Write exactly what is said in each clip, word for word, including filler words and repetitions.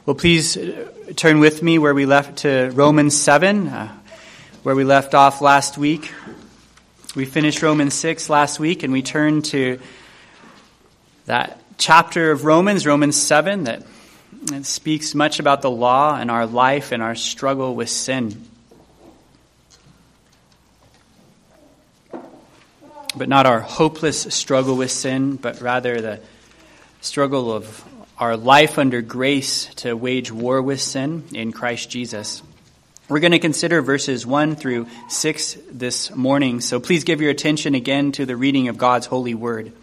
Well, please turn with me where we left to Romans seven, uh, where we left off last week. We finished Romans six last week, and we turned to that chapter of Romans, Romans seven, that, that speaks much about the law and our life and our struggle with sin. But not our hopeless struggle with sin, but rather the struggle of our life under grace to wage war with sin in Christ Jesus. We're going to consider verses one through six this morning, so please give your attention again to the reading of God's holy word.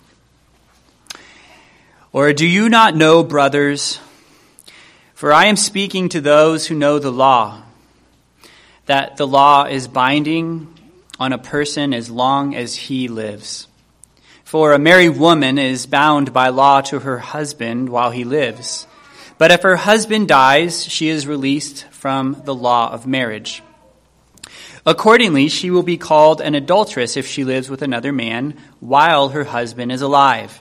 Or do you not know, brothers, for I am speaking to those who know the law, that the law is binding on a person as long as he lives. For a married woman is bound by law to her husband while he lives. But if her husband dies, she is released from the law of marriage. Accordingly, she will be called an adulteress if she lives with another man while her husband is alive.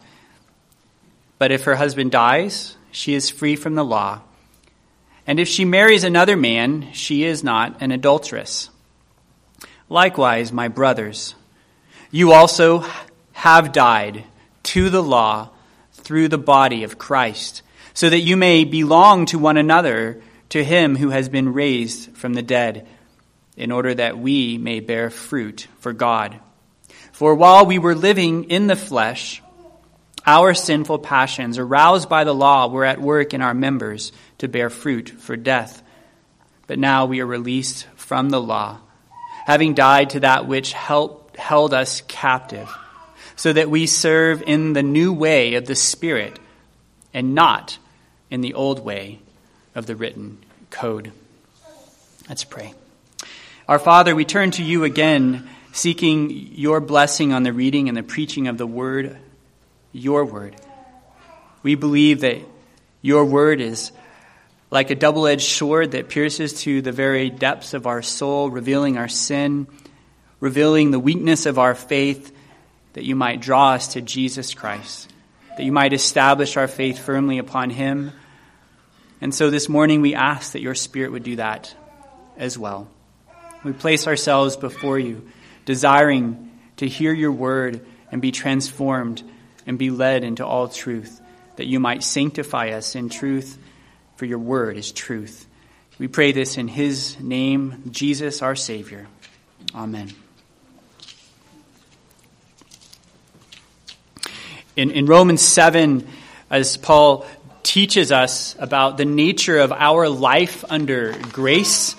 But if her husband dies, she is free from the law. And if she marries another man, she is not an adulteress. Likewise, my brothers, you also have died to the law through the body of Christ, so that you may belong to one another, to him who has been raised from the dead, in order that we may bear fruit for God. For while we were living in the flesh, our sinful passions, aroused by the law, were at work in our members to bear fruit for death. But now we are released from the law, having died to that which held, held us captive, so that we serve in the new way of the Spirit and not in the old way of the written code. Let's pray. Our Father, we turn to you again, seeking your blessing on the reading and the preaching of the word, your word. We believe that your word is like a double-edged sword that pierces to the very depths of our soul, revealing our sin, revealing the weakness of our faith, that you might draw us to Jesus Christ, that you might establish our faith firmly upon him. And so this morning we ask that your Spirit would do that as well. We place ourselves before you, desiring to hear your word and be transformed and be led into all truth, that you might sanctify us in truth, for your word is truth. We pray this in his name, Jesus our Savior. Amen. In, in Romans seven, as Paul teaches us about the nature of our life under grace,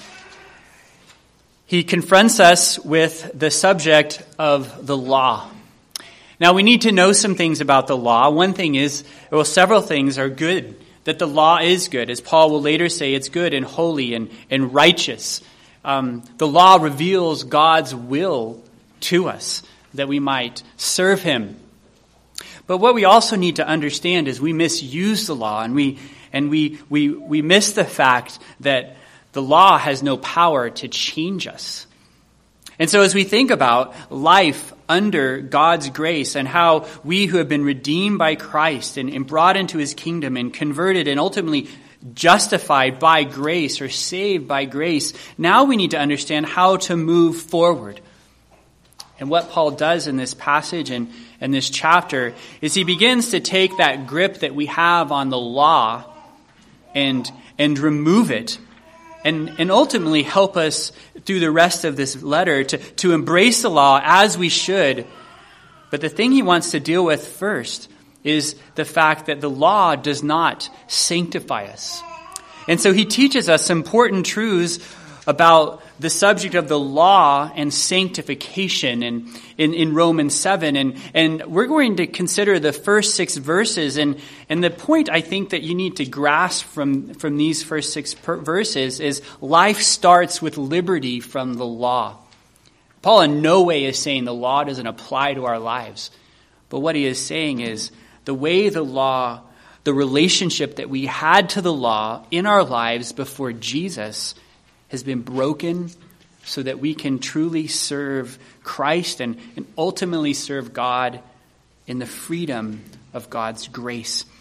he confronts us with the subject of the law. Now, we need to know some things about the law. One thing is, well, several things are good, that the law is good. As Paul will later say, it's good and holy and, and righteous. Um, the law reveals God's will to us, that we might serve him. But what we also need to understand is we misuse the law, and we and we we we miss the fact that the law has no power to change us. And so as we think about life under God's grace and how we who have been redeemed by Christ and, and brought into his kingdom and converted and ultimately justified by grace or saved by grace, now we need to understand how to move forward. And what Paul does in this passage and in this chapter is he begins to take that grip that we have on the law and and remove it and, and ultimately help us through the rest of this letter to, to embrace the law as we should. But the thing he wants to deal with first is the fact that the law does not sanctify us. And so he teaches us important truths about the subject of the law and sanctification in, in, in Romans seven. And, and we're going to consider the first six verses. And, and the point I think that you need to grasp from, from these first six per- verses is life starts with liberty from the law. Paul in no way is saying the law doesn't apply to our lives. But what he is saying is the way the law, the relationship that we had to the law in our lives before Jesus has been broken so that we can truly serve Christ and, and ultimately serve God in the freedom of God's grace.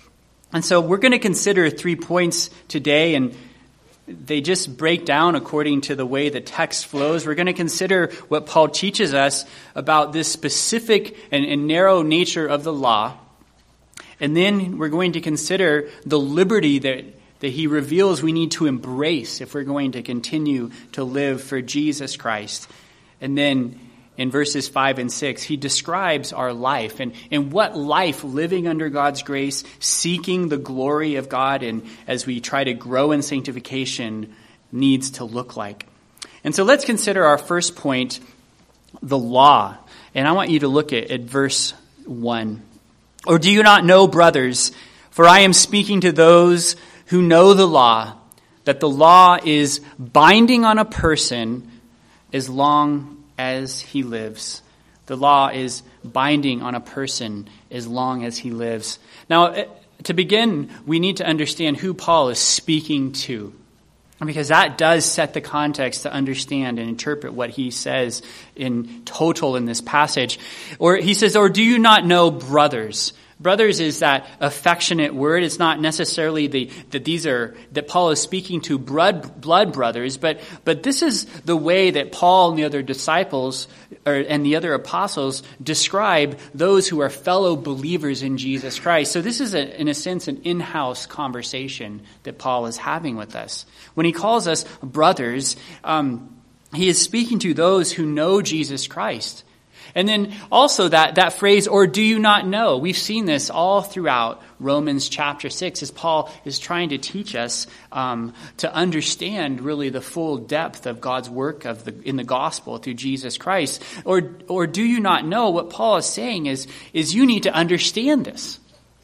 And so we're going to consider three points today, and they just break down according to the way the text flows. We're going to consider what Paul teaches us about this specific and, and narrow nature of the law. And then we're going to consider the liberty that, that he reveals we need to embrace if we're going to continue to live for Jesus Christ. And then in verses five and six, he describes our life and, and what life living under God's grace, seeking the glory of God, and as we try to grow in sanctification, needs to look like. And so let's consider our first point, the law. And I want you to look at, at verse one. Or do you not know, brothers, for I am speaking to those who know the law, that the law is binding on a person as long as he lives. The law is binding on a person as long as he lives. Now, to begin, we need to understand who Paul is speaking to, because that does set the context to understand and interpret what he says in total in this passage. Or he says, or do you not know, brothers? Brothers is that affectionate word. It's not necessarily the that these are that Paul is speaking to blood blood brothers, but but this is the way that Paul and the other disciples or, and the other apostles describe those who are fellow believers in Jesus Christ. So this is a, in a sense an in-house conversation that Paul is having with us. When he calls us brothers, um, he is speaking to those who know Jesus Christ. And then also that, that phrase, or do you not know? We've seen this all throughout Romans chapter six as Paul is trying to teach us um, to understand really the full depth of God's work of the, in the gospel through Jesus Christ. Or, or do you not know? What Paul is saying is, is you need to understand this.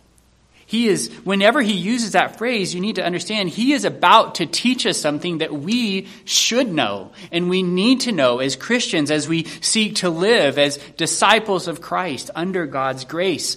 He is, whenever he uses that phrase, you need to understand he is about to teach us something that we should know and we need to know as Christians as we seek to live as disciples of Christ under God's grace.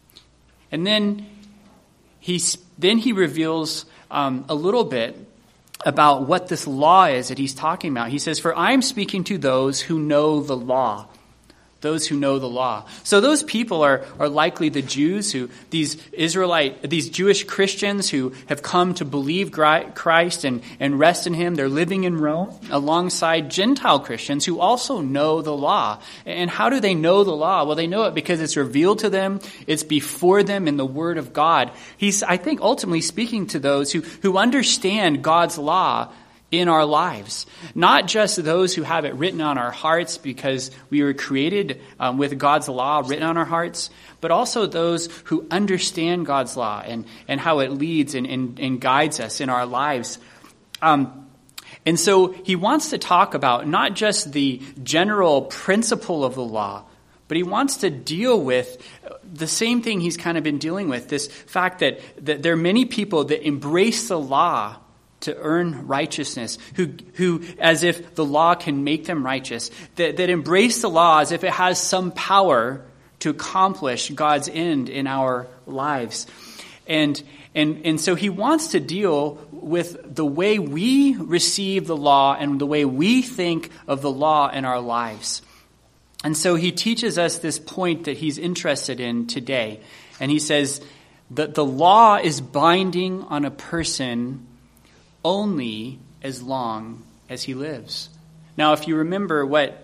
And then he, then he reveals um, a little bit about what this law is that he's talking about. He says, for I am speaking to those who know the law. Those who know the law. So those people are, are likely the Jews, who these Israelite, these Jewish Christians who have come to believe Christ and, and rest in him. They're living in Rome alongside Gentile Christians who also know the law. And how do they know the law? Well, they know it because it's revealed to them. It's before them in the Word of God. He's, I think, ultimately speaking to those who, who understand God's law in our lives, not just those who have it written on our hearts because we were created um, with God's law written on our hearts, but also those who understand God's law and, and how it leads and, and, and guides us in our lives. Um, and so he wants to talk about not just the general principle of the law, but he wants to deal with the same thing he's kind of been dealing with, this fact that, that there are many people that embrace the law to earn righteousness, who, who, as if the law can make them righteous, that, that embrace the law as if it has some power to accomplish God's end in our lives. And, and, and so he wants to deal with the way we receive the law and the way we think of the law in our lives. And so he teaches us this point that he's interested in today. And he says that the law is binding on a person only as long as he lives. Now, if you remember what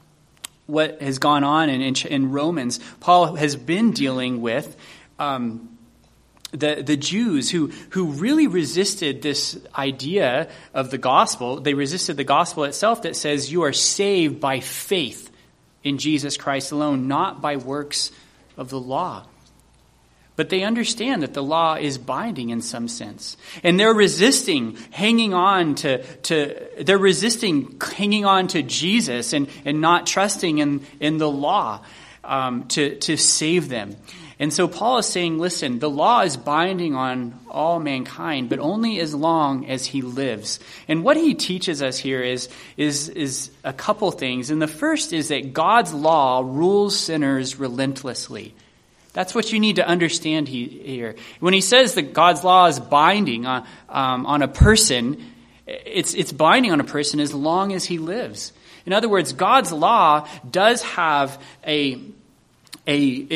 what has gone on in, in, in Romans, Paul has been dealing with um, the the Jews who who really resisted this idea of the gospel. They resisted the gospel itself that says you are saved by faith in Jesus Christ alone, not by works of the law. But they understand that the law is binding in some sense. And they're resisting hanging on to, to they're resisting hanging on to Jesus and, and not trusting in, in the law um, to, to save them. And so Paul is saying, listen, the law is binding on all mankind, but only as long as he lives. And what he teaches us here is, is, is a couple things. And the first is that God's law rules sinners relentlessly. That's what you need to understand here. When he says that God's law is binding on, um, on a person, it's, it's binding on a person as long as he lives. In other words, God's law does have a, a,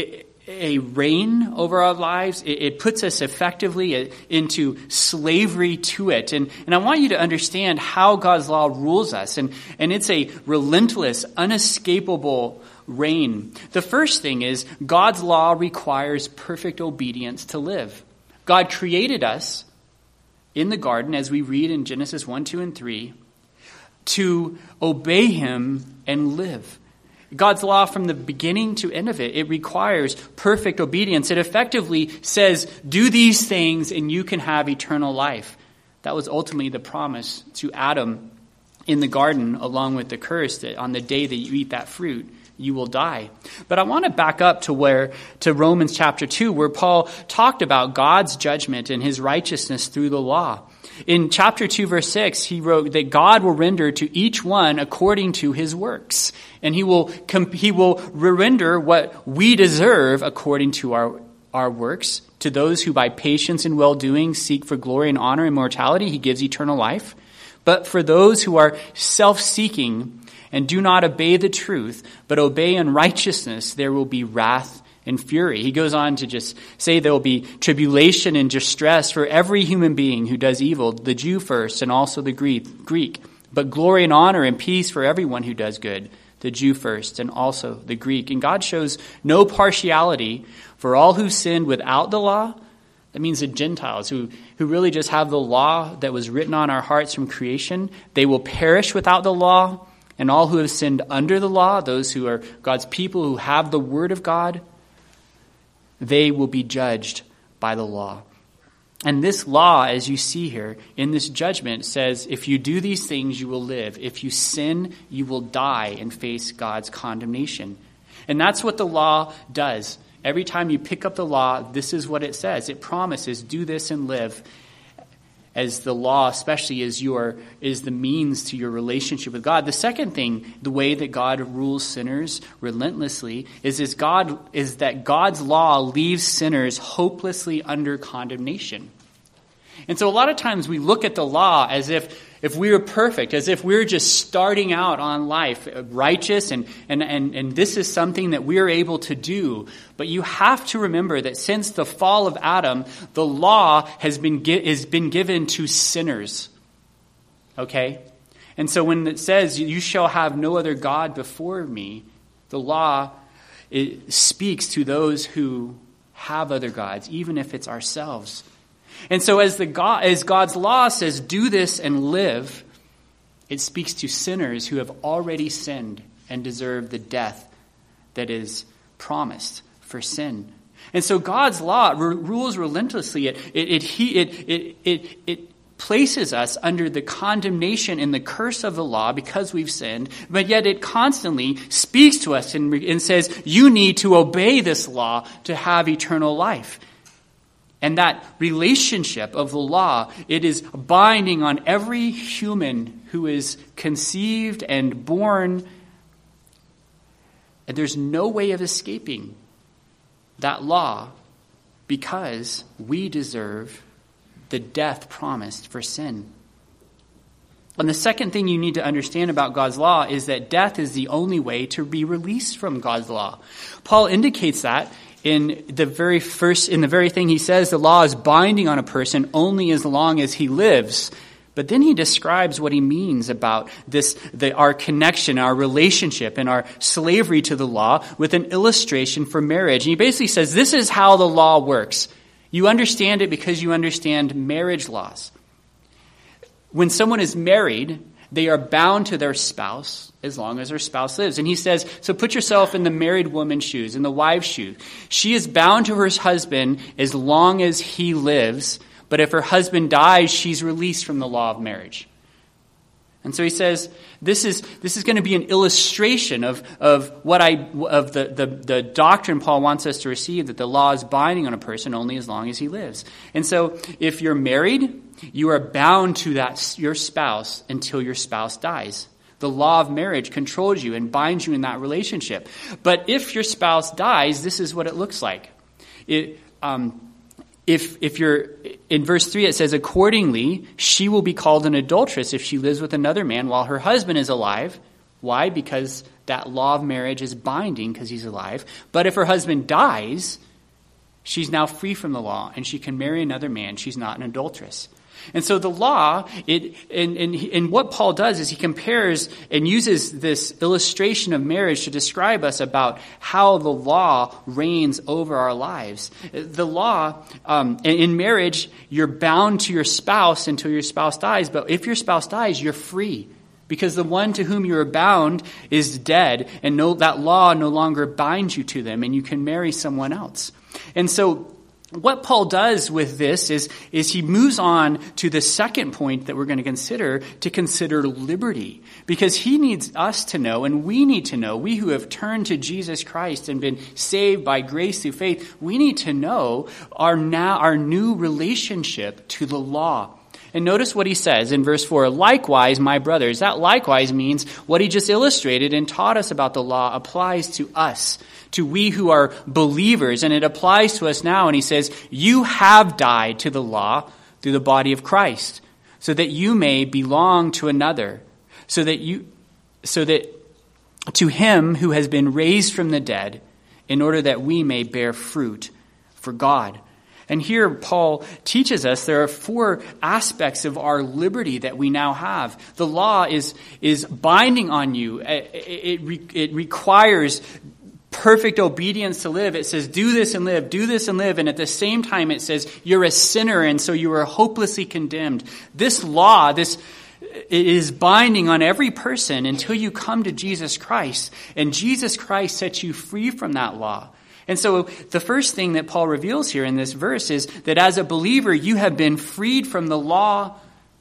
a reign over our lives. It, it puts us effectively into slavery to it. And, and I want you to understand how God's law rules us. And, and it's a relentless, unescapable reign. The first thing is God's law requires perfect obedience to live. God created us in the garden, as we read in Genesis one, two, and three, to obey him and live. God's law from the beginning to end of it, it requires perfect obedience. It effectively says, do these things and you can have eternal life. That was ultimately the promise to Adam in the garden, along with the curse that on the day that you eat that fruit, you will die. But I want to back up to where, to Romans chapter two, where Paul talked about God's judgment and his righteousness through the law. In chapter two, verse six, he wrote that God will render to each one according to his works. And he will he will render what we deserve according to our, our works. To those who by patience and well-doing seek for glory and honor and immortality, he gives eternal life. But for those who are self-seeking and do not obey the truth, but obey unrighteousness, there will be wrath and fury. He goes on to just say there will be tribulation and distress for every human being who does evil, the Jew first and also the Greek. But glory and honor and peace for everyone who does good, the Jew first and also the Greek. And God shows no partiality for all who sinned without the law. That means the Gentiles who, who really just have the law that was written on our hearts from creation. They will perish without the law. And all who have sinned under the law, those who are God's people who have the word of God, they will be judged by the law. And this law, as you see here in this judgment, says if you do these things, you will live. If you sin, you will die and face God's condemnation. And that's what the law does. Every time you pick up the law, this is what it says. It promises, do this and live. As the law, especially, is your is the means to your relationship with God. The second thing, the way that God rules sinners relentlessly, is is God is that God's law leaves sinners hopelessly under condemnation. And so a lot of times we look at the law as if if we were perfect, as if we we're just starting out on life righteous, and, and, and, and this is something that we're able to do. But you have to remember that since the fall of Adam, the law has been has been given to sinners. Okay? And so when it says, you shall have no other God before me, the law it speaks to those who have other gods, even if it's ourselves. And so as the God, as God's law says, do this and live, it speaks to sinners who have already sinned and deserve the death that is promised for sin. And so God's law r- rules relentlessly. It it it, he, it it it it places us under the condemnation and the curse of the law because we've sinned, but yet it constantly speaks to us and, and says, you need to obey this law to have eternal life. And that relationship of the law, it is binding on every human who is conceived and born. And there's no way of escaping that law because we deserve the death promised for sin. And the second thing you need to understand about God's law is that death is the only way to be released from God's law. Paul indicates that in the very first, in the very thing he says, the law is binding on a person only as long as he lives. But then he describes what he means about this, the, our connection, our relationship, and our slavery to the law with an illustration for marriage. And he basically says, this is how the law works. You understand it because you understand marriage laws. When someone is married, they are bound to their spouse as long as their spouse lives. And he says, so put yourself in the married woman's shoes, in the wife's shoes. She is bound to her husband as long as he lives. But if her husband dies, she's released from the law of marriage. And so he says, this is this is going to be an illustration of, of what I of the, the, the doctrine Paul wants us to receive, that the law is binding on a person only as long as he lives. And so if you're married, you are bound to that your spouse until your spouse dies. The law of marriage controls you and binds you in that relationship. But if your spouse dies, this is what it looks like. It, um, if if you're in verse three, it says, accordingly, she will be called an adulteress if she lives with another man while her husband is alive. Why? Because that law of marriage is binding because he's alive. But if her husband dies, she's now free from the law and she can marry another man. She's not an adulteress. And so the law, it, and, and, and what Paul does is he compares and uses this illustration of marriage to describe us about how the law reigns over our lives. The law, um, in marriage, you're bound to your spouse until your spouse dies. But if your spouse dies, you're free. Because the one to whom you are bound is dead, and no, that law no longer binds you to them, and you can marry someone else. And so what Paul does with this is, is he moves on to the second point that we're going to consider, to consider liberty. Because he needs us to know, and we need to know, we who have turned to Jesus Christ and been saved by grace through faith, we need to know our now our new relationship to the law. And notice what he says in verse four, likewise, my brothers. That likewise means what he just illustrated and taught us about the law applies to us, to we who are believers. And it applies to us now. And he says, you have died to the law through the body of Christ, so that you may belong to another, so that you, so that to him who has been raised from the dead, in order that we may bear fruit for God. And here Paul teaches us there are four aspects of our liberty that we now have. The law is, is binding on you. It, it, it requires perfect obedience to live. It says, do this and live, do this and live. And at the same time, it says, you're a sinner, and so you are hopelessly condemned. This law, this it is binding on every person until you come to Jesus Christ. And Jesus Christ sets you free from that law. And so the first thing that Paul reveals here in this verse is that as a believer, you have been freed from the law,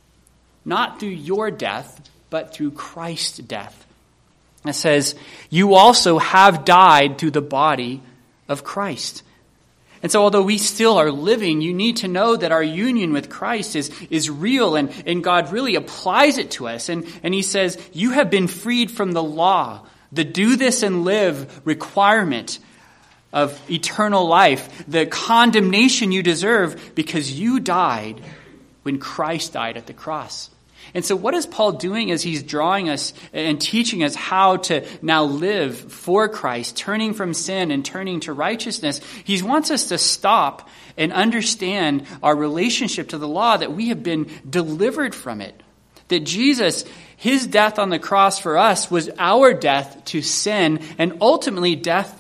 not through your death, but through Christ's death. It says, you also have died through the body of Christ. And so although we still are living, you need to know that our union with Christ is, is real, and, and God really applies it to us. And, and he says, you have been freed from the law, the do this and live requirement of eternal life, the condemnation you deserve because you died when Christ died at the cross. And so what is Paul doing as he's drawing us and teaching us how to now live for Christ, turning from sin and turning to righteousness? He wants us to stop and understand our relationship to the law, that we have been delivered from it. That Jesus, his death on the cross for us was our death to sin and ultimately death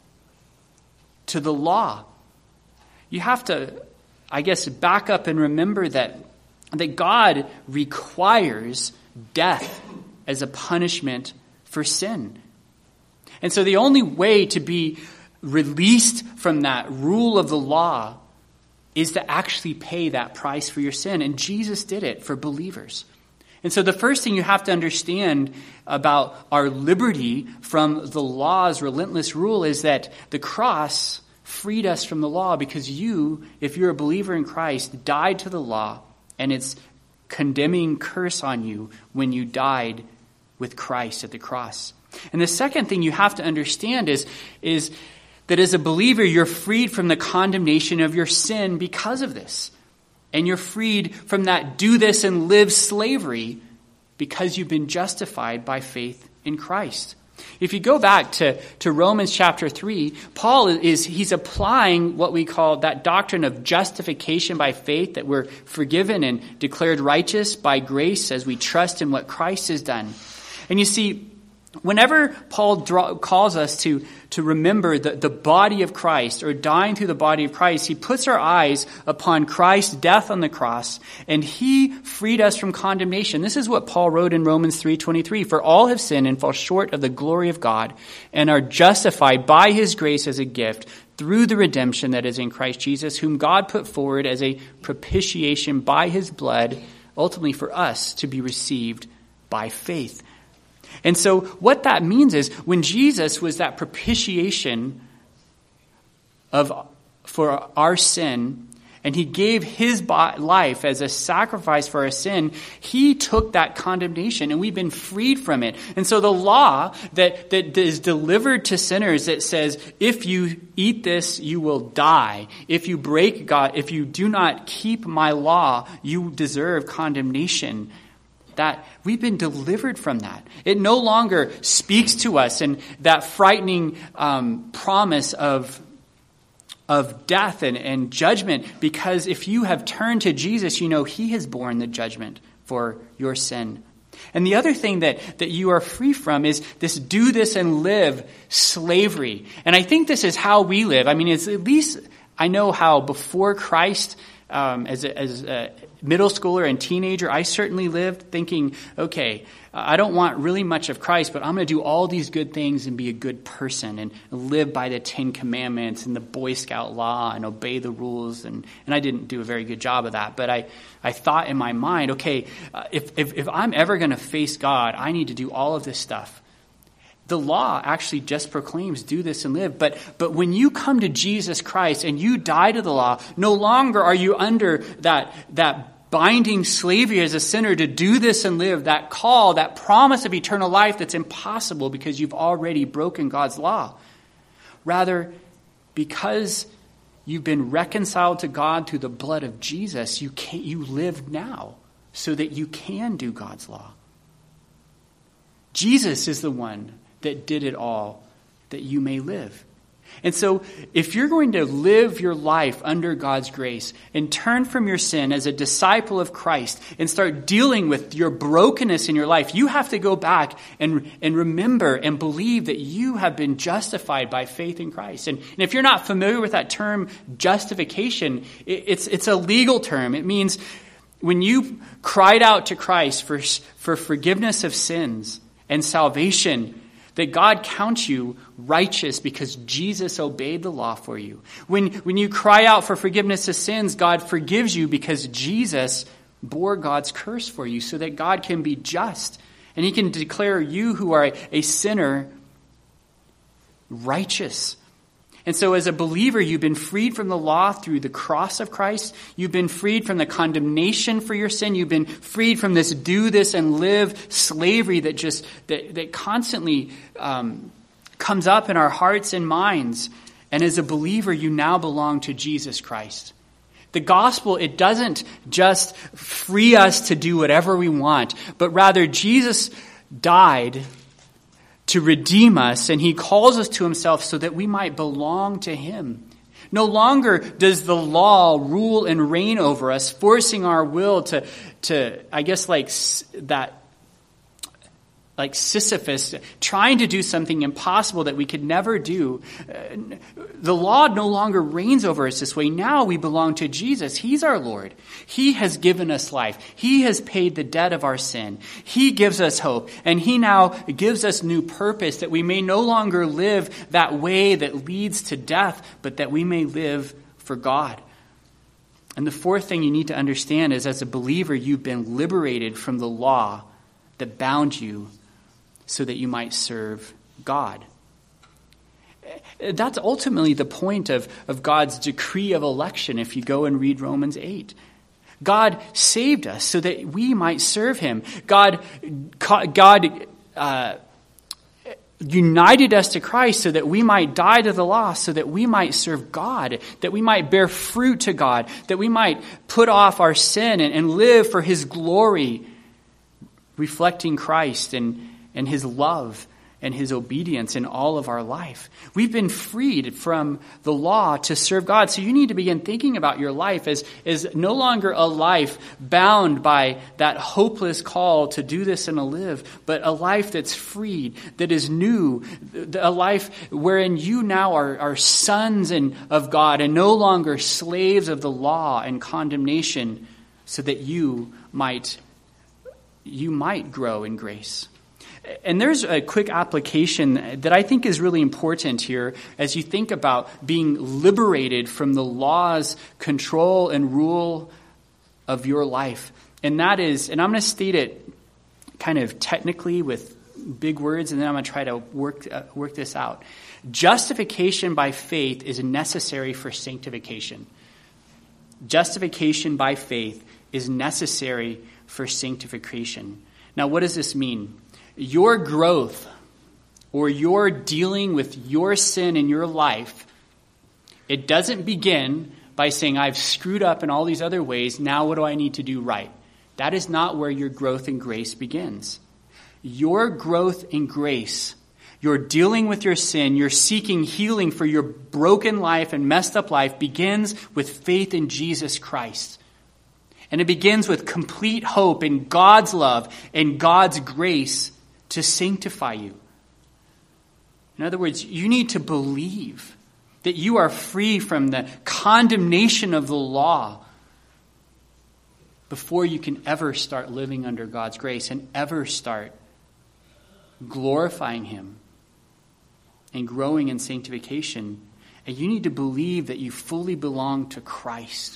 to the law. You have to, I guess, back up and remember that, that God requires death as a punishment for sin. And so the only way to be released from that rule of the law is to actually pay that price for your sin. And Jesus did it for believers. And so the first thing you have to understand about our liberty from the law's relentless rule is that the cross freed us from the law, because you, if you're a believer in Christ, died to the law and its condemning curse on you when you died with Christ at the cross. And the second thing you have to understand is, is that as a believer, you're freed from the condemnation of your sin because of this. And you're freed from that do this and live slavery because you've been justified by faith in Christ. If you go back to, to Romans chapter three, Paul is he's applying what we call that doctrine of justification by faith, that we're forgiven and declared righteous by grace as we trust in what Christ has done. And you see, whenever Paul draw, calls us to, to remember the, the body of Christ, or dying through the body of Christ, he puts our eyes upon Christ's death on the cross, and he freed us from condemnation. This is what Paul wrote in Romans three twenty-three. For all have sinned and fall short of the glory of God, and are justified by his grace as a gift through the redemption that is in Christ Jesus, whom God put forward as a propitiation by his blood, ultimately for us to be received by faith. And so what that means is, when Jesus was that propitiation of for our sin, and he gave his life as a sacrifice for our sin, he took that condemnation, and we've been freed from it. And so the law that, that is delivered to sinners that says, if you eat this, you will die. If you break God, if you do not keep my law, you deserve condemnation. that we've been delivered from that. It no longer speaks to us and that frightening um, promise of, of death and, and judgment, because if you have turned to Jesus, you know he has borne the judgment for your sin. And the other thing that, that you are free from is this do this and live slavery. And I think this is how we live. I mean, it's at least I know how before Christ, um, as, a, as a middle schooler and teenager, I certainly lived thinking, okay, I don't want really much of Christ, but I'm going to do all these good things and be a good person and live by the Ten Commandments and the Boy Scout law and obey the rules. And, and I didn't do a very good job of that. But I, I thought in my mind, okay, uh, if, if, if I'm ever going to face God, I need to do all of this stuff. The law actually just proclaims do this and live. But, but when you come to Jesus Christ and you die to the law, no longer are you under that, that binding slavery as a sinner to do this and live, that call, that promise of eternal life that's impossible because you've already broken God's law. Rather, because you've been reconciled to God through the blood of Jesus, you can you live now so that you can do God's law. Jesus is the one that did it all, that you may live. And so if you're going to live your life under God's grace and turn from your sin as a disciple of Christ and start dealing with your brokenness in your life, you have to go back and, and remember and believe that you have been justified by faith in Christ. And, and if you're not familiar with that term, justification, it, it's, it's a legal term. It means when you cried out to Christ for, for forgiveness of sins and salvation, that God counts you righteous because Jesus obeyed the law for you. When, when you cry out for forgiveness of sins, God forgives you because Jesus bore God's curse for you so that God can be just. And he can declare you who are a, a sinner righteous. And so as a believer, you've been freed from the law through the cross of Christ. You've been freed from the condemnation for your sin. You've been freed from this do this and live slavery that just that, that constantly um, comes up in our hearts and minds. And as a believer, you now belong to Jesus Christ. The gospel, it doesn't just free us to do whatever we want, but rather Jesus died to redeem us, and he calls us to himself so that we might belong to him. No longer does the law rule and reign over us, forcing our will to, to I guess, like that, like Sisyphus, trying to do something impossible that we could never do. The law no longer reigns over us this way. Now we belong to Jesus. He's our Lord. He has given us life. He has paid the debt of our sin. He gives us hope. And he now gives us new purpose that we may no longer live that way that leads to death, but that we may live for God. And the fourth thing you need to understand is as a believer, you've been liberated from the law that bound you so that you might serve God. That's ultimately the point of, of God's decree of election if you go and read Romans eight. God saved us so that we might serve him. God, God uh, united us to Christ so that we might die to the law, so that we might serve God, that we might bear fruit to God, that we might put off our sin and, and live for his glory, reflecting Christ and, and his love and his obedience in all of our life. We've been freed from the law to serve God. So you need to begin thinking about your life as, as no longer a life bound by that hopeless call to do this and to live, but a life that's freed, that is new, a life wherein you now are, are sons and, of God and no longer slaves of the law and condemnation, so that you might, you might grow in grace. And there's a quick application that I think is really important here as you think about being liberated from the law's control and rule of your life. And that is, and I'm going to state it kind of technically with big words, and then I'm going to try to work uh, work this out. Justification by faith is necessary for sanctification. Justification by faith is necessary for sanctification. Now, what does this mean? Your growth or your dealing with your sin in your life, it doesn't begin by saying, I've screwed up in all these other ways. Now what do I need to do right? That is not where your growth in grace begins. Your growth in grace, your dealing with your sin, your seeking healing for your broken life and messed up life begins with faith in Jesus Christ. And it begins with complete hope in God's love and God's grace to sanctify you. In other words, you need to believe that you are free from the condemnation of the law before you can ever start living under God's grace and ever start glorifying him and growing in sanctification. And you need to believe that you fully belong to Christ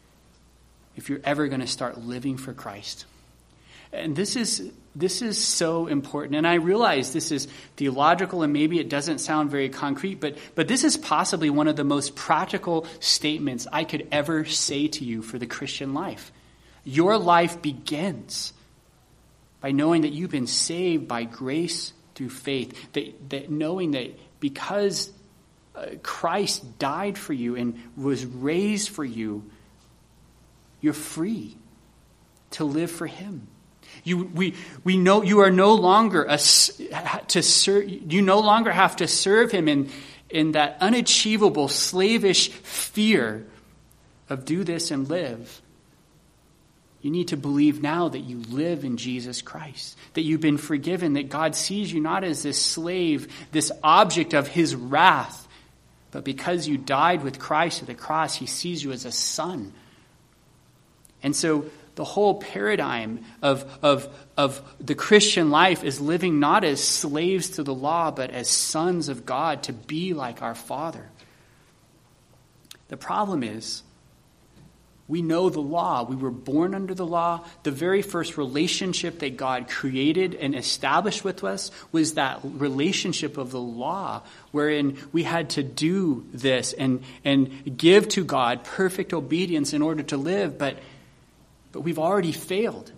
if you're ever going to start living for Christ. And this is this is so important. And I realize this is theological and maybe it doesn't sound very concrete, but but this is possibly one of the most practical statements I could ever say to you for the Christian life. Your life begins by knowing that you've been saved by grace through faith, that, that knowing that because uh, Christ died for you and was raised for you, you're free to live for him. You, we, we know you are no longer a, to serve. You no longer have to serve him in, in that unachievable slavish fear of do this and live. You need to believe now that you live in Jesus Christ, that you've been forgiven, that God sees you not as this slave, this object of his wrath, but because you died with Christ at the cross, he sees you as a son. And so the whole paradigm of, of, of the Christian life is living not as slaves to the law, but as sons of God, to be like our Father. The problem is, we know the law. We were born under the law. The very first relationship that God created and established with us was that relationship of the law, wherein we had to do this and, and give to God perfect obedience in order to live, but, but we've already failed.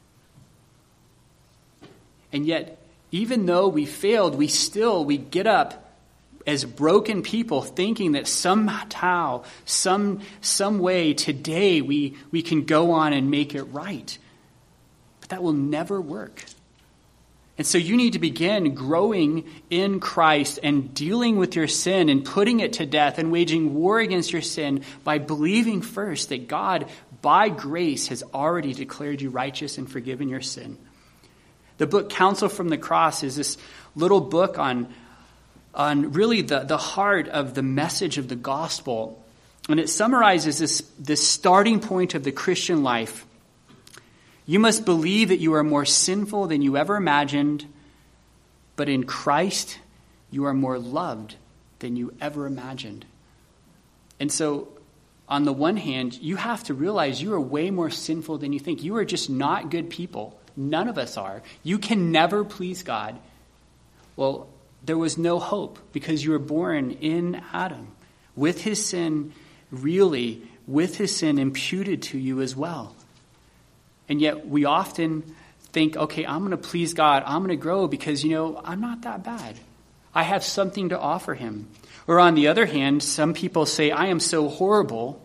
And yet, even though we failed, we still, we get up as broken people thinking that somehow, some some way today we, we can go on and make it right. But that will never work. And so you need to begin growing in Christ and dealing with your sin and putting it to death and waging war against your sin by believing first that God, by grace, has already declared you righteous and forgiven your sin. The book Counsel from the Cross is this little book on on really the, the heart of the message of the gospel. And it summarizes this, this starting point of the Christian life. You must believe that you are more sinful than you ever imagined, but in Christ you are more loved than you ever imagined. And so, on the one hand, you have to realize you are way more sinful than you think. You are just not good people. None of us are. You can never please God. Well, there was no hope because you were born in Adam with his sin, really with his sin imputed to you as well. And yet we often think, okay, I'm going to please God. I'm going to grow because, you know, I'm not that bad. I have something to offer him. Or on the other hand, some people say, I am so horrible,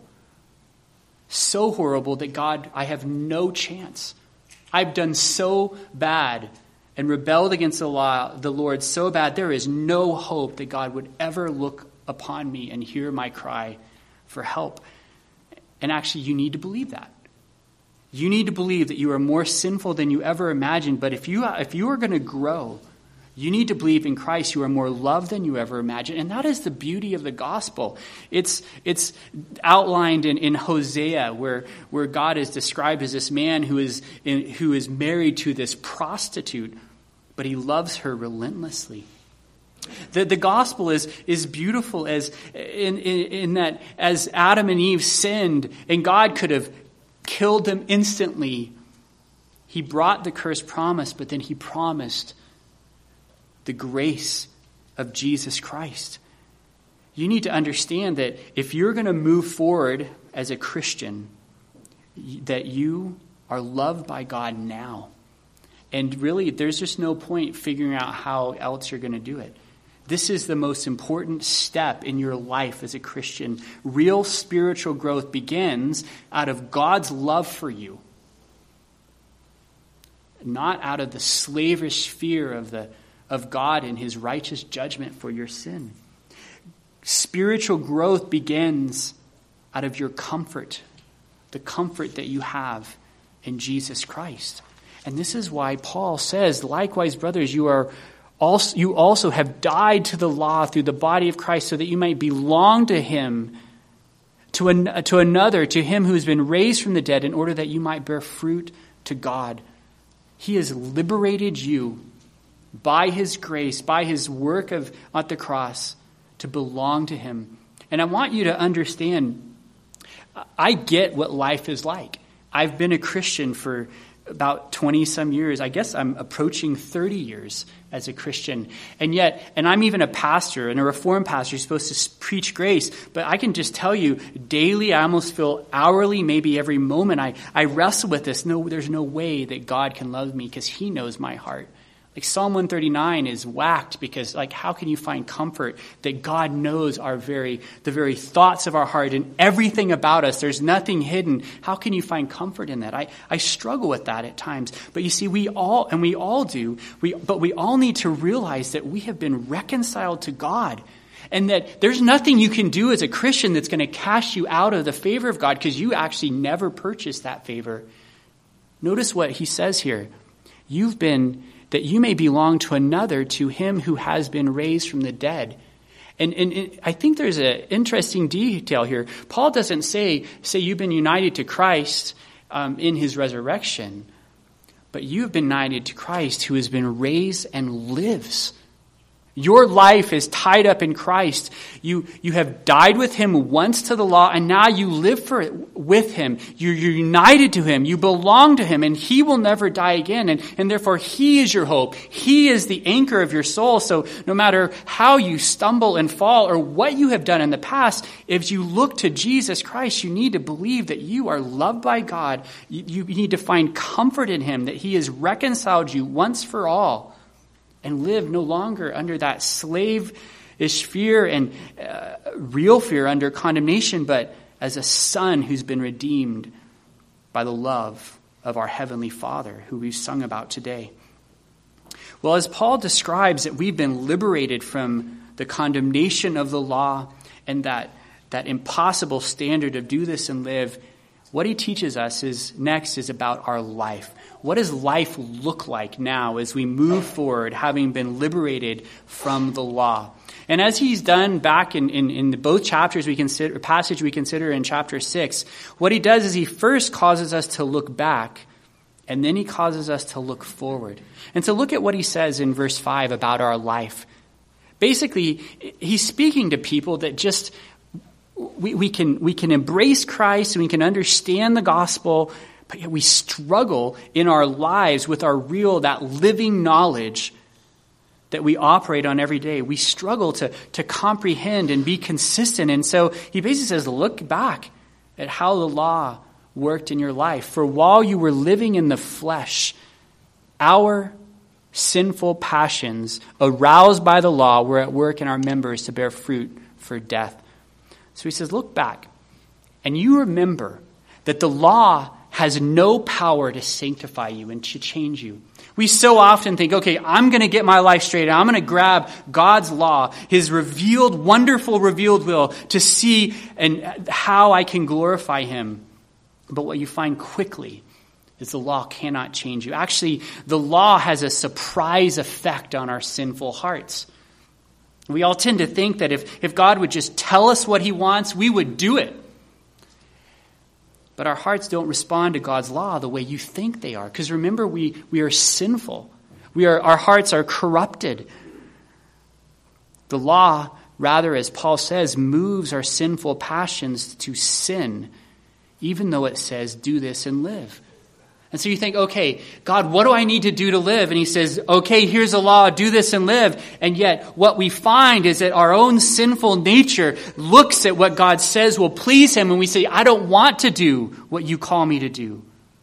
so horrible that God, I have no chance. I've done so bad and rebelled against the law, the Lord so bad, there is no hope that God would ever look upon me and hear my cry for help. And actually, you need to believe that. You need to believe that you are more sinful than you ever imagined. But if you if you are going to grow, you need to believe in Christ. You are more loved than you ever imagined. And that is the beauty of the gospel. It's it's outlined in, in Hosea, where, where God is described as this man who is in, who is married to this prostitute, but he loves her relentlessly. The, the gospel is, is beautiful as in, in, in that as Adam and Eve sinned and God could have killed them instantly, he brought the cursed promise, but then he promised the grace of Jesus Christ. You need to understand that if you're going to move forward as a Christian, that you are loved by God now. And really, there's just no point figuring out how else you're going to do it. This is the most important step in your life as a Christian. Real spiritual growth begins out of God's love for you. not out of the slavish fear of the of God and his righteous judgment for your sin. Spiritual growth begins out of your comfort, the comfort that you have in Jesus Christ. And this is why Paul says, likewise, brothers, you are also, you also have died to the law through the body of Christ so that you might belong to him, to, an, to another, to him who has been raised from the dead, in order that you might bear fruit to God. He has liberated you by his grace, by his work of at the cross, to belong to him. And I want you to understand, I get what life is like. I've been a Christian for about twenty some years. I guess I'm approaching thirty years as a Christian. And yet, and I'm even a pastor and a Reformed pastor who's supposed to preach grace. But I can just tell you, daily, I almost feel hourly, maybe every moment, I, I wrestle with this. No, there's no way that God can love me because he knows my heart. Like Psalm one thirty-nine is whacked because, like, how can you find comfort that God knows our very, the very thoughts of our heart and everything about us? There's nothing hidden. How can you find comfort in that? I, I struggle with that at times. But you see, we all, and we all do, we, but we all need to realize that we have been reconciled to God. And that there's nothing you can do as a Christian that's going to cast you out of the favor of God because you actually never purchased that favor. Notice what he says here. You've been... that you may belong to another, to him who has been raised from the dead. And, and, and I think there's an interesting detail here. Paul doesn't say, say you've been united to Christ um, in his resurrection, but you've been united to Christ who has been raised and lives. Your life is tied up in Christ. You, you have died with him once to the law, and now you live for it with him. You're, you're united to him. You belong to him, and he will never die again. And, and therefore, he is your hope. He is the anchor of your soul. So no matter how you stumble and fall or what you have done in the past, if you look to Jesus Christ, you need to believe that you are loved by God. You, you need to find comfort in him, that he has reconciled you once for all, and live no longer under that slave-ish fear and uh, real fear under condemnation, but as a son who's been redeemed by the love of our Heavenly Father, who we've sung about today. Well, as Paul describes that we've been liberated from the condemnation of the law and that, that impossible standard of do this and live, what he teaches us is next is about our life. What does life look like now as we move forward, having been liberated from the law? And as he's done back in, in, in both chapters we consider, passage we consider in chapter six, what he does is he first causes us to look back, and then he causes us to look forward. And so look at what he says in verse five about our life. Basically, he's speaking to people that just, we, we can we can embrace Christ and we can understand the gospel, but yet we struggle in our lives with our real, that living knowledge that we operate on every day. We struggle to, to comprehend and be consistent. And so he basically says, look back at how the law worked in your life. For while you were living in the flesh, our sinful passions aroused by the law were at work in our members to bear fruit for death. So he says, look back, and you remember that the law has no power to sanctify you and to change you. We so often think, okay, I'm going to get my life straight. I'm going to grab God's law, his revealed, wonderful revealed will, to see and how I can glorify him. But what you find quickly is the law cannot change you. Actually, the law has a surprise effect on our sinful hearts. We all tend to think that if, if God would just tell us what he wants, we would do it. But our hearts don't respond to God's law the way you think they are. Because remember, we, we are sinful. We are, our hearts are corrupted. The law, rather, as Paul says, moves our sinful passions to sin, even though it says, do this and live. And so you think, okay, God, what do I need to do to live? And he says, okay, here's the law, do this and live. And yet what we find is that our own sinful nature looks at what God says will please him, and we say, I don't want to do what you call me to do.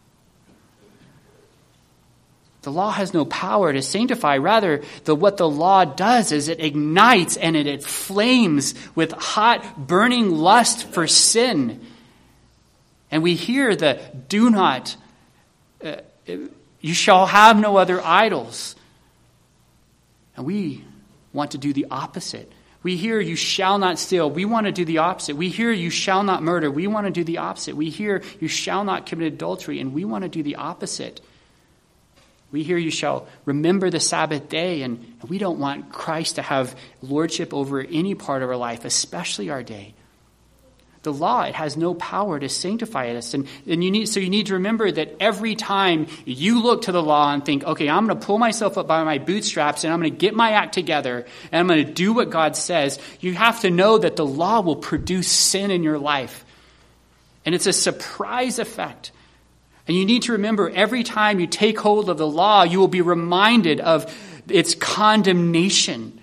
The law has no power to sanctify. Rather, the, what the law does is it ignites and it, it flames with hot, burning lust for sin. And we hear the do not Uh, You shall have no other idols. And we want to do the opposite. We hear you shall not steal. We want to do the opposite. We hear you shall not murder. We want to do the opposite. We hear you shall not commit adultery, and we want to do the opposite. We hear you shall remember the Sabbath day, and we don't want Christ to have lordship over any part of our life, especially our day. The law, it has no power to sanctify us. And, and you need, so you need to remember that every time you look to the law and think, okay, I'm going to pull myself up by my bootstraps and I'm going to get my act together and I'm going to do what God says, you have to know that the law will produce sin in your life. And it's a surprise effect. And you need to remember every time you take hold of the law, you will be reminded of its condemnation.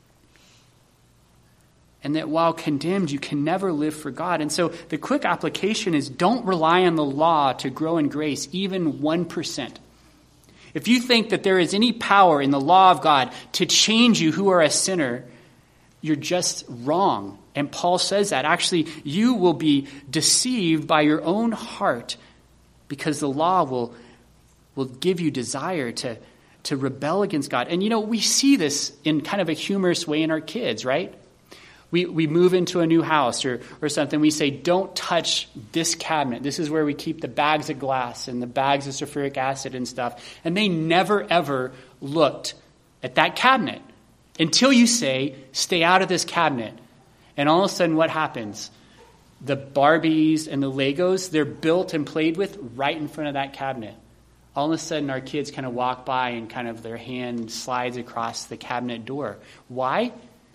And that while condemned, you can never live for God. And so the quick application is don't rely on the law to grow in grace, even one percent. If you think that there is any power in the law of God to change you who are a sinner, you're just wrong. And Paul says that. Actually, you will be deceived by your own heart because the law will, will give you desire to, to rebel against God. And you know, we see this in kind of a humorous way in our kids, right? We we move into a new house or, or something. We say, don't touch this cabinet. This is where we keep the bags of glass and the bags of sulfuric acid and stuff. And they never, ever looked at that cabinet until you say, stay out of this cabinet. And all of a sudden, what happens? The Barbies and the Legos, they're built and played with right in front of that cabinet. All of a sudden, our kids kind of walk by and kind of their hand slides across the cabinet door. Why?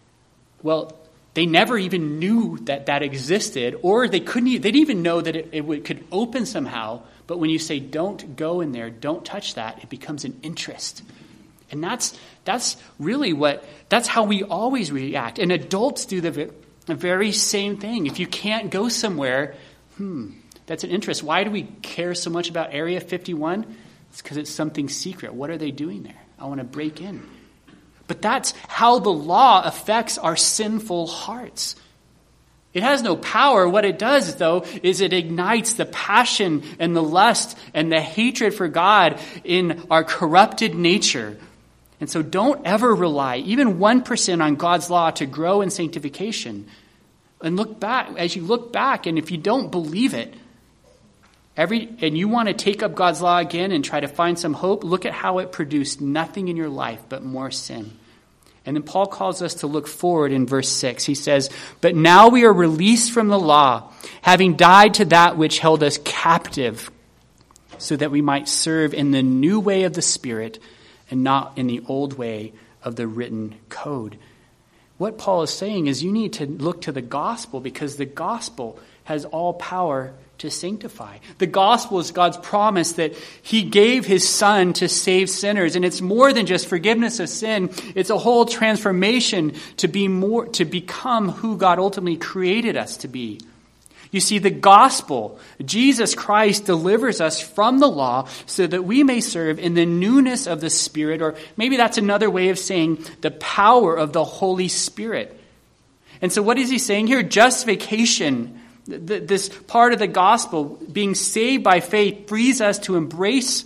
Well, they never even knew that that existed, or they couldn't. They didn't even know that it, it would, could open somehow. But when you say, "Don't go in there, don't touch that," it becomes an interest, and that's that's really what that's how we always react. And adults do the, the very same thing. If you can't go somewhere, hmm, that's an interest. Why do we care so much about Area fifty-one? It's because it's something secret. What are they doing there? I want to break in. But that's how the law affects our sinful hearts. It has no power. What it does, though, is it ignites the passion and the lust and the hatred for God in our corrupted nature. And so don't ever rely, even one percent, on God's law to grow in sanctification. And look back, as you look back, and if you don't believe it, every and you want to take up God's law again and try to find some hope, look at how it produced nothing in your life but more sin. And then Paul calls us to look forward in verse six. He says, "But now we are released from the law, having died to that which held us captive, so that we might serve in the new way of the Spirit and not in the old way of the written code." What Paul is saying is you need to look to the gospel, because the gospel has all power to sanctify. The gospel is God's promise that he gave his son to save sinners. And it's more than just forgiveness of sin. It's a whole transformation to be more, to become who God ultimately created us to be. You see, the gospel, Jesus Christ delivers us from the law so that we may serve in the newness of the Spirit, or maybe that's another way of saying the power of the Holy Spirit. And so what is he saying here? Justification, this part of the gospel, being saved by faith, frees us to embrace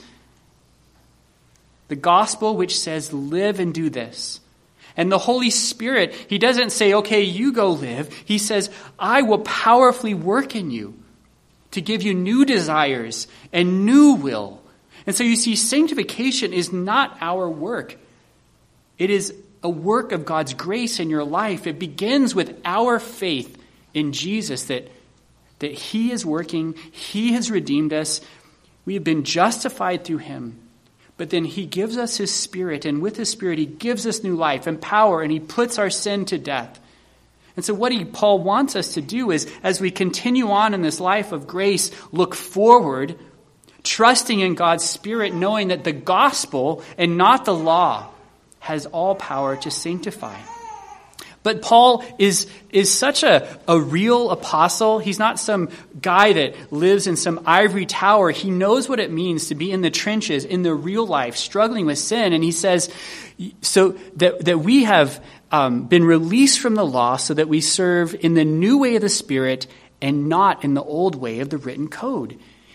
the gospel which says, live and do this. And the Holy Spirit, he doesn't say, okay, you go live. He says, I will powerfully work in you to give you new desires and new will. And so you see, sanctification is not our work. It is a work of God's grace in your life. It begins with our faith in Jesus, that that he is working, he has redeemed us, we have been justified through him. But then he gives us his Spirit, and with his Spirit he gives us new life and power, and he puts our sin to death. And so what he, Paul wants us to do is, as we continue on in this life of grace, look forward, trusting in God's Spirit, knowing that the gospel and not the law has all power to sanctify. But Paul is is such a, a real apostle. He's not some guy that lives in some ivory tower. He knows what it means to be in the trenches, in the real life, struggling with sin. And he says, so that, that we have um, been released from the law so that we serve in the new way of the Spirit and not in the old way of the written code.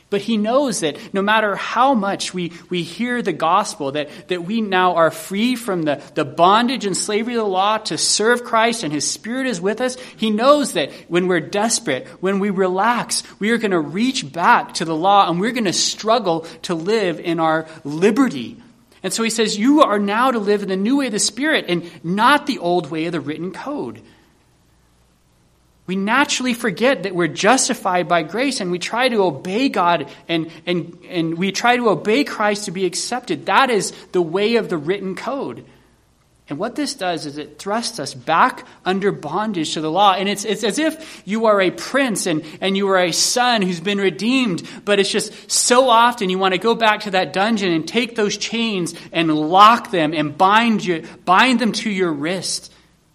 But he knows that no matter how much we, we hear the gospel, that, that we now are free from the, the bondage and slavery of the law to serve Christ and his Spirit is with us, he knows that when we're desperate, when we relax, we are going to reach back to the law and we're going to struggle to live in our liberty. And so he says, you are now to live in the new way of the Spirit and not the old way of the written code. We naturally forget that we're justified by grace and we try to obey God and, and, and we try to obey Christ to be accepted. That is the way of the written code. And what this does is it thrusts us back under bondage to the law. And it's, it's as if you are a prince and, and you are a son who's been redeemed, but it's just so often you want to go back to that dungeon and take those chains and lock them and bind you, bind them to your wrist.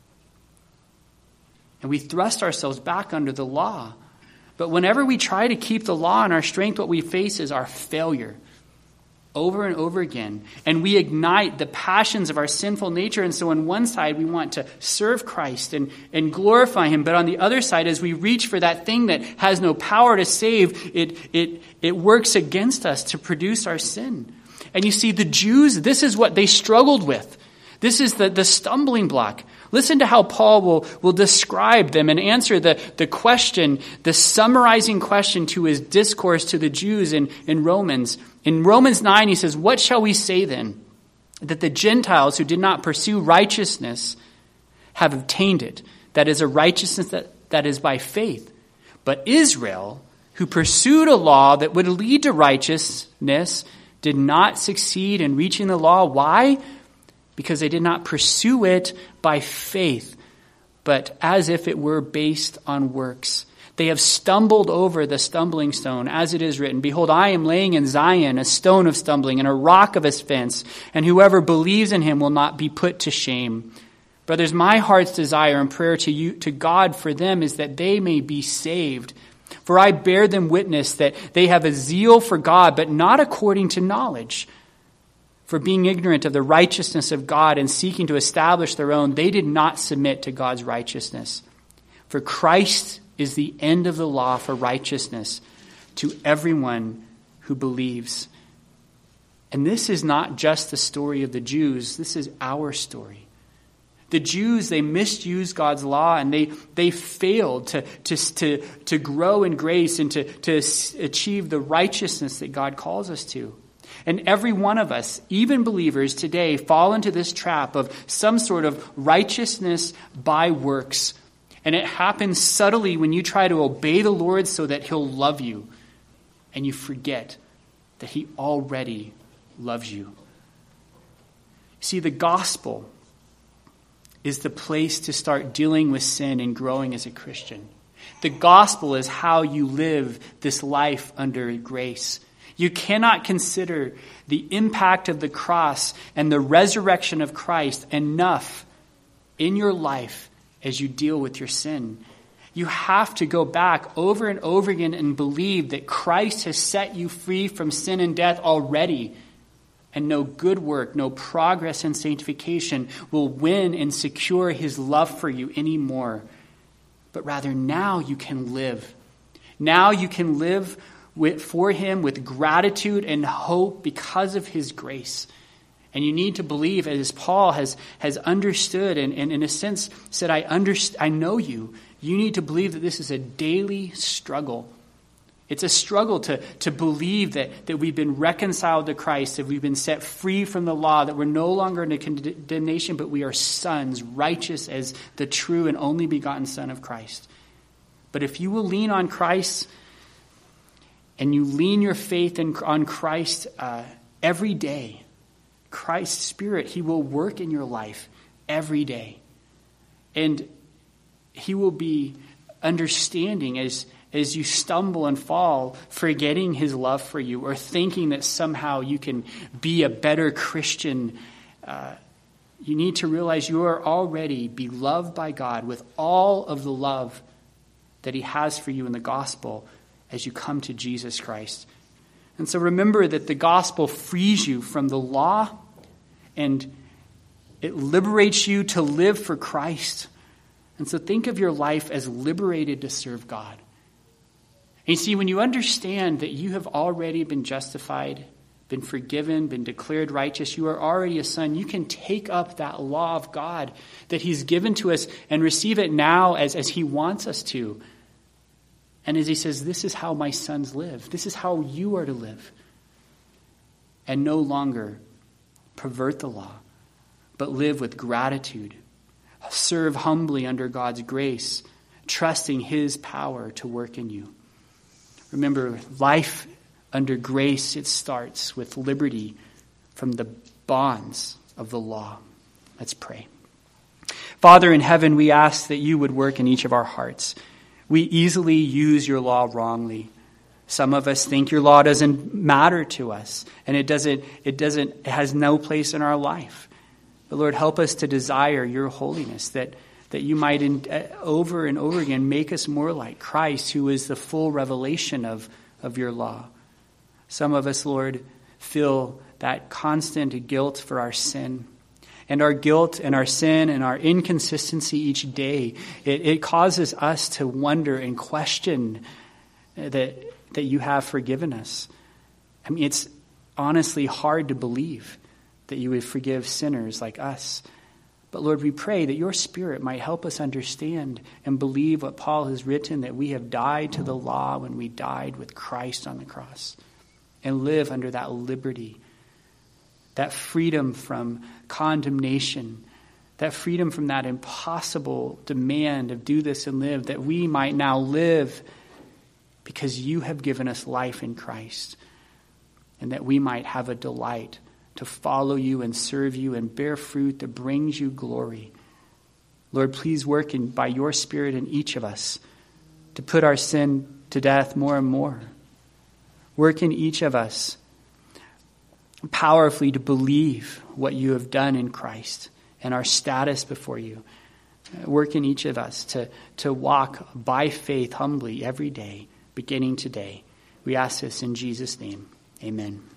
And we thrust ourselves back under the law. But whenever we try to keep the law in our strength, what we face is our failure over and over again. And we ignite the passions of our sinful nature. And so on one side, we want to serve Christ and, and glorify him. But on the other side, as we reach for that thing that has no power to save, it, it, it works against us to produce our sin. And you see, the Jews, this is what they struggled with. This is the, the stumbling block. Listen to how Paul will, will describe them and answer the, the question, the summarizing question to his discourse to the Jews in, in Romans. In Romans nine, he says, what shall we say then? That the Gentiles who did not pursue righteousness have obtained it. That is a righteousness that, that is by faith. But Israel, who pursued a law that would lead to righteousness, did not succeed in reaching the law. Why? Because they did not pursue it by faith, but as if it were based on works. They have stumbled over the stumbling stone, as it is written, behold, I am laying in Zion a stone of stumbling and a rock of offense, and whoever believes in him will not be put to shame. Brothers, my heart's desire and prayer to you, to God for them is that they may be saved. For I bear them witness that they have a zeal for God, but not according to knowledge. For being ignorant of the righteousness of God and seeking to establish their own, they did not submit to God's righteousness. For Christ is the end of the law for righteousness to everyone who believes. And this is not just the story of the Jews. This is our story. The Jews, they misused God's law and they, they failed to, to, to, to grow in grace and to, to achieve the righteousness that God calls us to. And every one of us, even believers today, fall into this trap of some sort of righteousness by works. And it happens subtly when you try to obey the Lord so that he'll love you. And you forget that he already loves you. See, the gospel is the place to start dealing with sin and growing as a Christian. The gospel is how you live this life under grace. You cannot consider the impact of the cross and the resurrection of Christ enough in your life as you deal with your sin. You have to go back over and over again and believe that Christ has set you free from sin and death already. And no good work, no progress in sanctification will win and secure his love for you anymore. But rather now you can live. Now you can live with, for him with gratitude and hope because of his grace. And you need to believe, as Paul has, has understood and, and in a sense said, I, underst- I know you. You need to believe that this is a daily struggle. It's a struggle to, to believe that, that we've been reconciled to Christ, that we've been set free from the law, that we're no longer under condemnation, but we are sons, righteous as the true and only begotten Son of Christ. But if you will lean on Christ and you lean your faith in, on Christ uh, every day, Christ's Spirit, he will work in your life every day. And he will be understanding as as you stumble and fall, forgetting his love for you or thinking that somehow you can be a better Christian. Uh, you need to realize you are already beloved by God with all of the love that he has for you in the gospel as you come to Jesus Christ. And so remember that the gospel frees you from the law and it liberates you to live for Christ. And so think of your life as liberated to serve God. And you see, when you understand that you have already been justified, been forgiven, been declared righteous, you are already a son, you can take up that law of God that he's given to us and receive it now as, as he wants us to. And as he says, this is how my sons live. This is how you are to live. And no longer pervert the law, but live with gratitude. Serve humbly under God's grace, trusting his power to work in you. Remember, life under grace, it starts with liberty from the bonds of the law. Let's pray. Father in heaven, we ask that you would work in each of our hearts. We easily use your law wrongly. Some of us think your law doesn't matter to us, and it doesn't, it doesn't, it has no place in our life. But Lord, help us to desire your holiness, that, that you might in, uh, over and over again make us more like Christ, who is the full revelation of, of your law. Some of us, Lord, feel that constant guilt for our sin. And our guilt and our sin and our inconsistency each day, it, it causes us to wonder and question that, that you have forgiven us. I mean, it's honestly hard to believe that you would forgive sinners like us. But Lord, we pray that your Spirit might help us understand and believe what Paul has written, that we have died to the law when we died with Christ on the cross, and live under that liberty, that freedom from condemnation, that freedom from that impossible demand of do this and live, that we might now live because you have given us life in Christ, and that we might have a delight to follow you and serve you and bear fruit that brings you glory. Lord, please work in, by your Spirit in each of us to put our sin to death more and more. Work in each of us powerfully to believe what you have done in Christ and our status before you. Work in each of us to, to walk by faith humbly every day, beginning today. We ask this in Jesus' name. Amen.